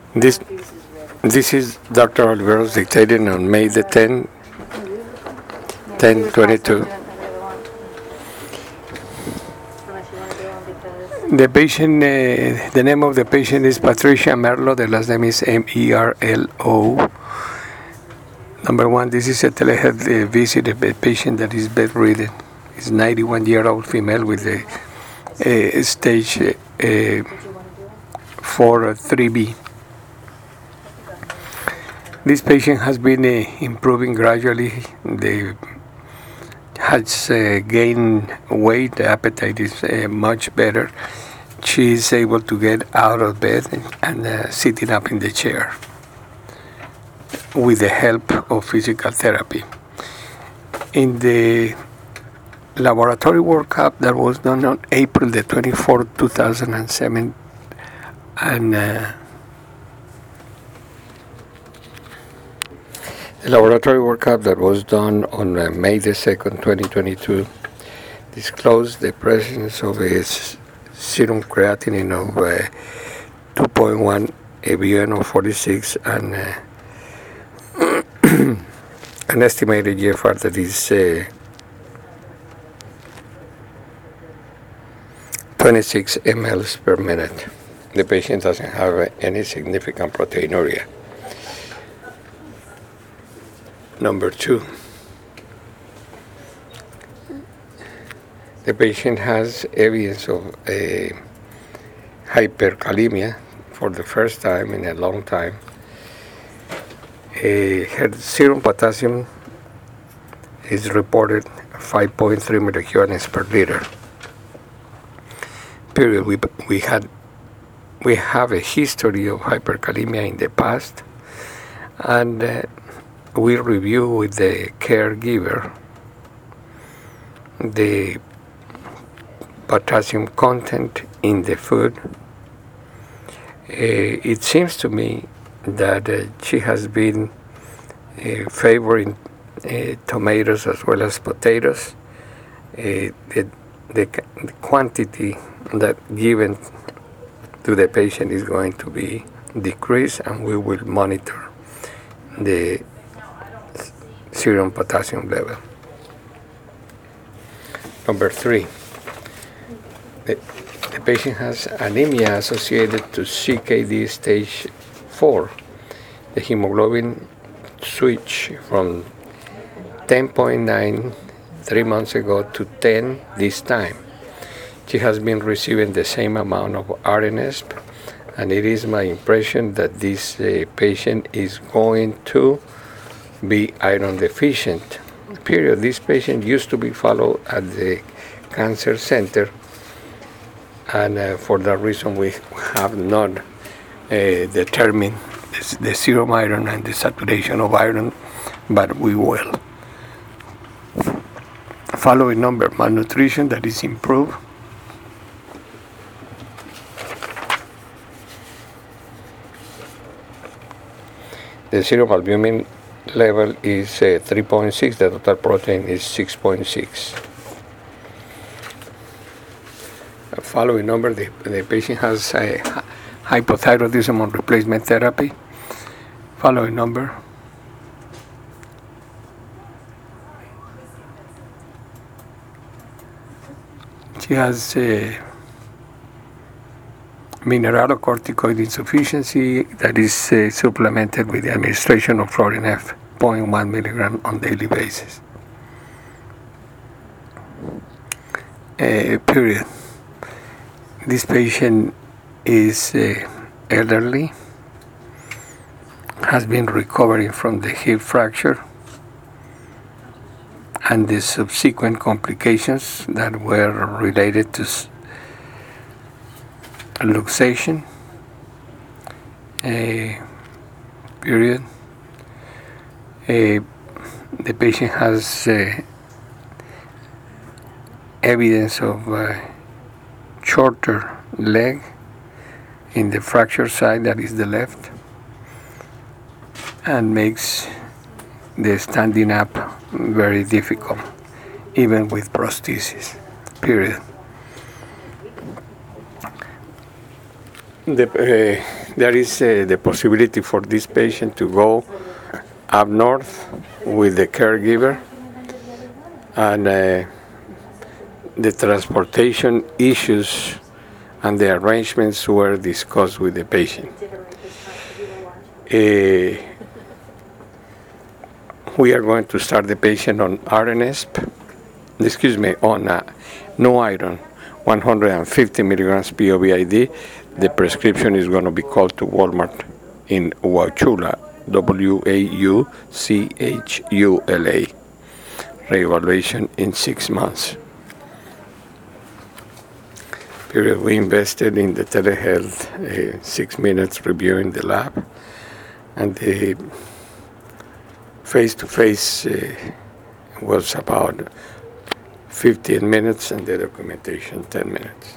This this is Dr. Oliveros dictated on May the 10th, 10/22. The patient, the name of the patient is Patricia Merlo. The last name is Merlo. Number one, this is a telehealth visit. A patient that is bedridden. Is 91-year-old female with a stage 4 3B. This patient has been improving gradually. They has gained weight. The appetite is much better. She is able to get out of bed and sitting up in the chair with the help of physical therapy. In the laboratory workup that was done on April the 24th, 2007, and the laboratory workup that was done on May the 2nd, 2022, disclosed the presence of a serum creatinine of 2.1, a BUN of 46, and an estimated GFR that is 26 mLs per minute. The patient doesn't have any significant proteinuria. Number two, the patient has evidence of a hyperkalemia for the first time in a long time. Her serum potassium is reported 5.3 millihunits per liter. Period. We have a history of hyperkalemia in the past, and we review with the caregiver the potassium content in the food. It seems to me that she has been favoring tomatoes as well as potatoes. The quantity that given to the patient is going to be decreased, and we will monitor the serum potassium level. Number three, the patient has anemia associated to CKD stage 4. The hemoglobin switched from 10.9 3 months ago to 10 this time. She has been receiving the same amount of RNSP, and it is my impression that this patient is going to be iron deficient. Period. This patient used to be followed at the cancer center, and for that reason we have not determined the serum iron and the saturation of iron, but we will. Following number, malnutrition that is improved. The serum albumin level is 3.6, the total protein is 6.6. Following number, the patient has hypothyroidism on replacement therapy. Following number. She has mineralocorticoid insufficiency that is supplemented with the administration of Florin F, 0.1 milligram on daily basis. Period. This patient is elderly, has been recovering from the hip fracture and the subsequent complications that were related to luxation. Period. The patient has evidence of shorter leg in the fracture side, that is the left, and makes the standing up very difficult, even with prosthesis. Period. there is the possibility for this patient to go up north with the caregiver, and the transportation issues and the arrangements were discussed with the patient. We are going to start the patient on RNSP, on no iron, 150 milligrams POVID. The prescription is going to be called to Walmart in Wauchula, Wauchula. Reevaluation in 6 months. Period. We invested in the telehealth, 6 minutes reviewing the lab, and the face-to-face was about 15 minutes, and the documentation 10 minutes.